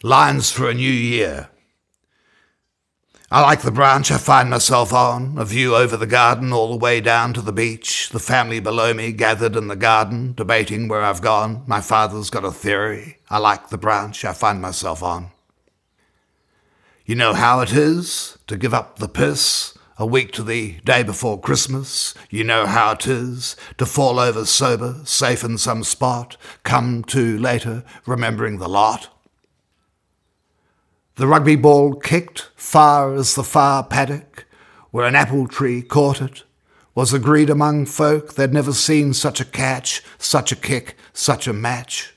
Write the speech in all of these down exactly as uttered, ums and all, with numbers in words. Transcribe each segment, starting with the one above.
Lines for a New Year. I like the branch I find myself on, a view over the garden all the way down to the beach, the family below me gathered in the garden, debating where I've gone. My father's got a theory. I like the branch I find myself on. You know how it is to give up the piss a week to the day before Christmas. You know how it is to fall over sober, safe in some spot, come to later, remembering the lot. The rugby ball kicked far as the far paddock, where an apple tree caught it, was agreed among folk they'd never seen such a catch, such a kick, such a match.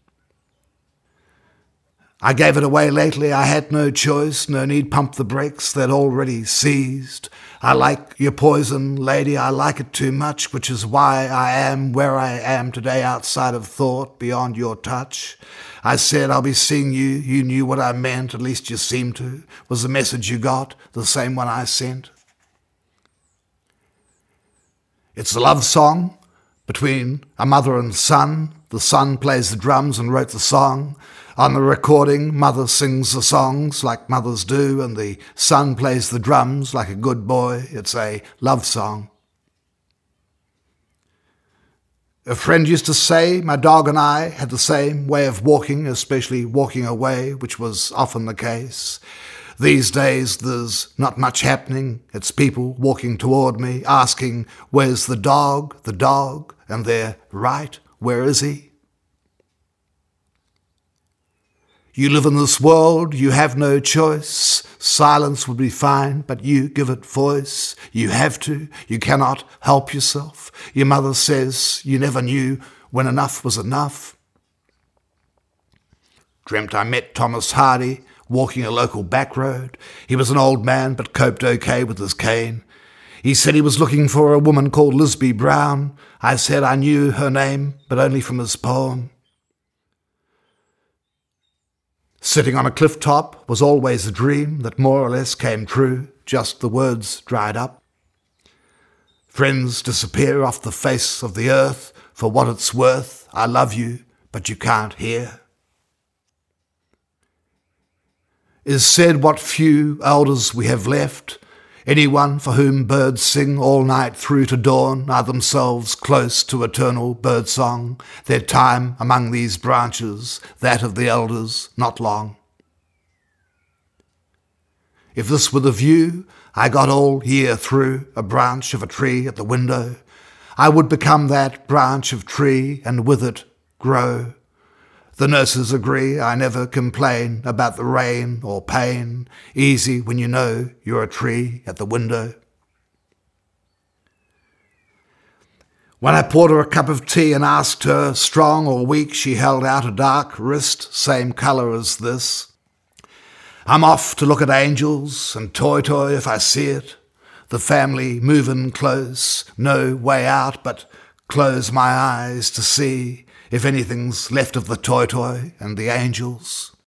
I gave it away lately, I had no choice, no need pump the brakes, they'd already seized. I like your poison, lady, I like it too much, which is why I am where I am today, outside of thought, beyond your touch. I said I'll be seeing you, you knew what I meant, at least you seemed to. Was the message you got the same one I sent? It's a love song between a mother and son. The son plays the drums and wrote the song. On the recording, mother sings the songs like mothers do, and the son plays the drums like a good boy. It's a love song. A friend used to say my dog and I had the same way of walking, especially walking away, which was often the case. These days there's not much happening. It's people walking toward me, asking, where's the dog, the dog? And they're right, where is he? You live in this world, you have no choice. Silence would be fine, but you give it voice. You have to, you cannot help yourself. Your mother says you never knew when enough was enough. Dreamt I met Thomas Hardy walking a local back road. He was an old man, but coped okay with his cane. He said he was looking for a woman called Lisby Brown. I said I knew her name, but only from his poem. Sitting on a cliff top was always a dream that more or less came true, just the words dried up. Friends disappear off the face of the earth, for what it's worth, I love you, but you can't hear. Is said what few elders we have left. Anyone for whom birds sing all night through to dawn are themselves close to eternal birdsong, their time among these branches, that of the elders, not long. If this were the view I got all year through, a branch of a tree at the window, I would become that branch of tree and with it grow. The nurses agree I never complain about the rain or pain, easy when you know you're a tree at the window. When I poured her a cup of tea and asked her, strong or weak, she held out a dark wrist, same colour as this. I'm off to look at angels and toy-toy if I see it. The family moving close, no way out but close my eyes to see if anything's left of the toy-toy and the angels.